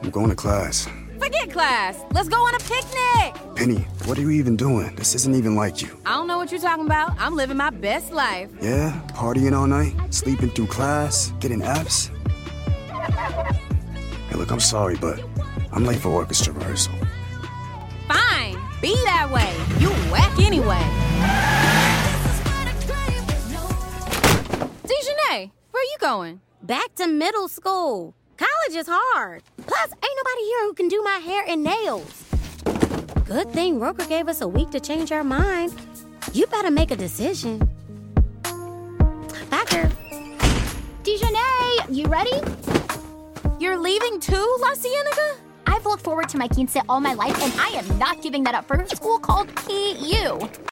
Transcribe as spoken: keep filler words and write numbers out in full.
I'm going to class. Forget class. Let's go on a picnic. Penny, what are you even doing? This isn't even like you. I don't know what you're talking about. I'm living my best life. Yeah? Partying all night? Sleeping through class? Getting F's? Hey, look, I'm sorry, but I'm late for orchestra rehearsal. Fine. Be that way. You whack anyway. Dejanay, where are you going? Back to middle school. College is hard. Plus, ain't nobody here who can do my hair and nails. Good thing Roker gave us a week to change our mind. You better make a decision. Bye, girl. Dejanay, you ready? You're leaving too, La Cienega? I've looked forward to my quince all my life, and I am not giving that up for a school called K U.